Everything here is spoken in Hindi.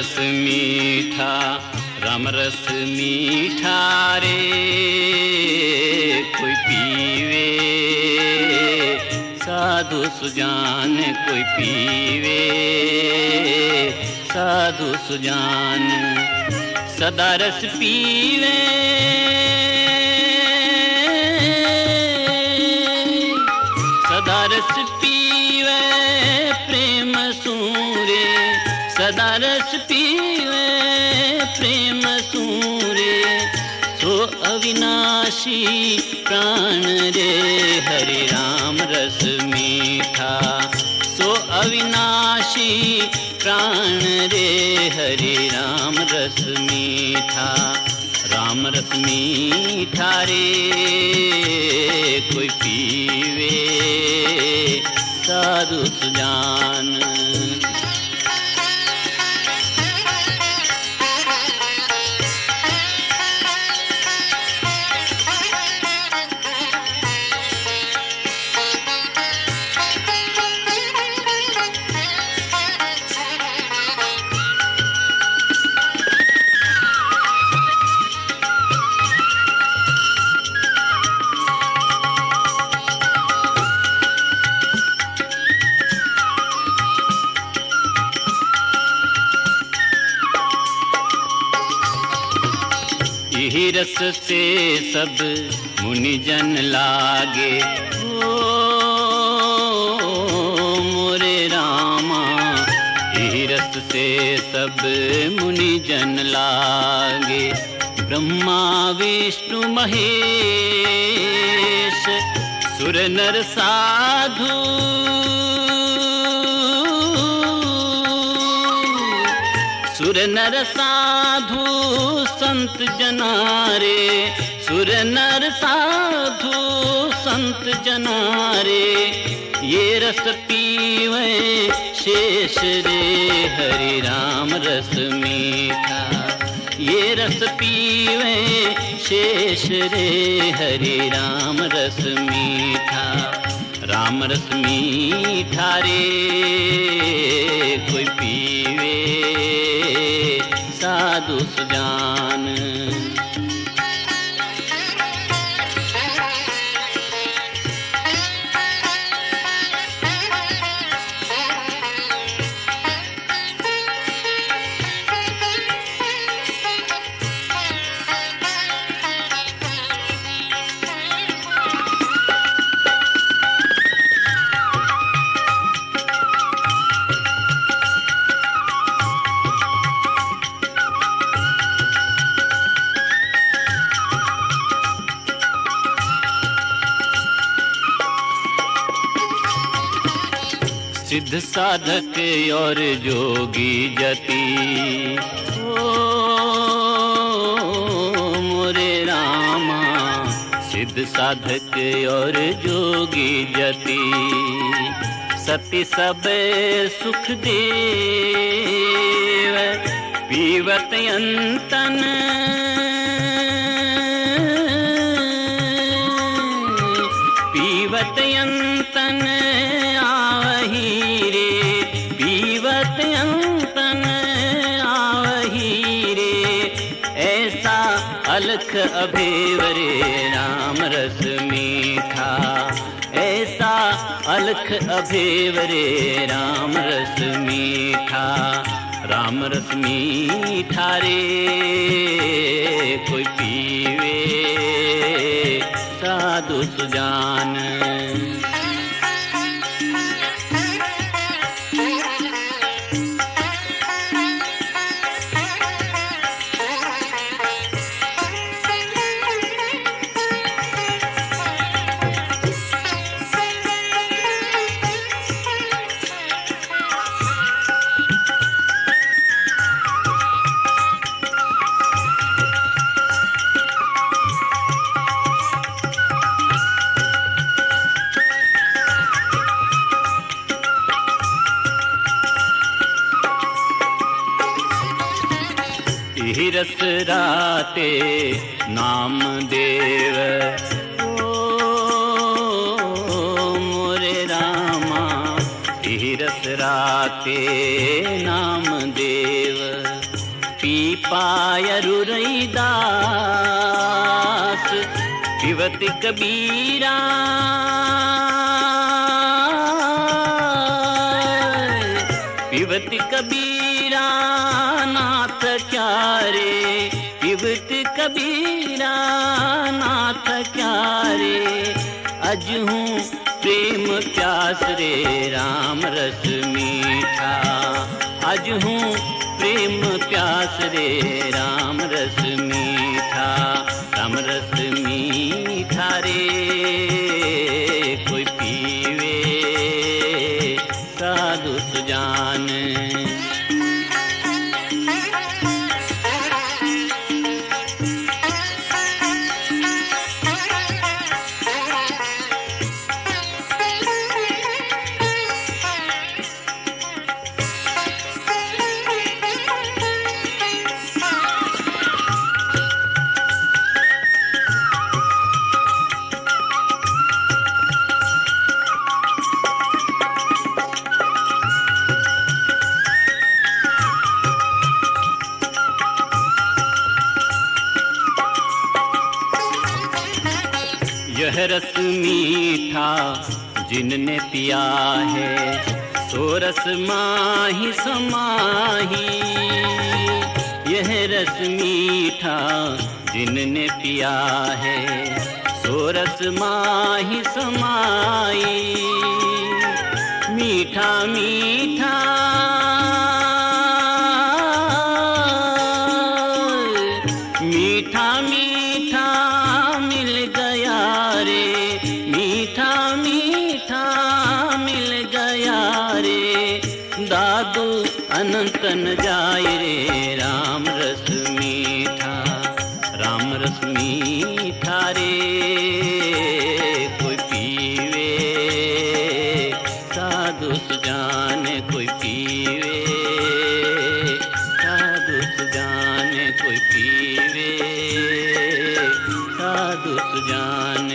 रस मीठा, राम रस मीठा रे कोई पीवे, साधु सुजान कोई पीवे, साधु सुजान। सदा रस पीवे, सदा रस पीवे प्रेम सूरे, सदा रस पीवे प्रेम सूरे। सो अविनाशी प्राण रे हरि राम रस मीठा, सो अविनाशी प्राण रे हरि राम रस मीठा, राम रस मीठा रे कोई पीवे, साधु सुजान। यही रस से सब मुनि जन लागे, ओ मोरे रामा। यही रस से सब मुनि जन लागे, ब्रह्मा विष्णु महेश सुर नर साधु, सुर नर साधु संत जनारे, सुर नर साधु संत जनारे। ये रस पीवे शेष रे हरि राम रस मीठा, ये रस पीवे शेष रे हरि राम रस मीठा, राम रस मीठा रे कोई पीवे, साधु सुजान। सिद्ध साधक और जोगी जति, ओ मोरे रामा। सिद्ध साधक और जोगी जति, सती सब सुख देव, पीवत अंतन, पीवत अंतन आवही रे, पीवत अंतन आवही रे। ऐसा अलख अभेव रे राम रस मीठा, ऐसा अलख अभेव रे राम रस मीठा, राम रस मीठा रे कोई पीवे, साधु सुजान। रस राते नाम देव, ओ मोरे रामा। रस राते नाम देव। पायरु रईदास पिबत कबीरा पिबत कबीरा नाथ क्या रे पिबत कबीरा नाथ क्या रे अजहूँ प्रेम प्यास रे राम रस मीठा अजहूँ प्रेम प्यास रे राम रस मीठा राम रस मीठा रे कोई पीवे साधु सुजान यह रस मीठा जिनने पिया है सो रस माही समाही यह रस मीठा जिनने पिया है सो रस माही समाई मीठा मीठा मीठा मीठा मिल गया रे मीठा मीठा मिल गया रे दादू अनंतन जाए रे राम रस मीठा रे कोई पीवे साधु सुजान कोई पीवे साधु सुजान कोई पीवे साधु सुजान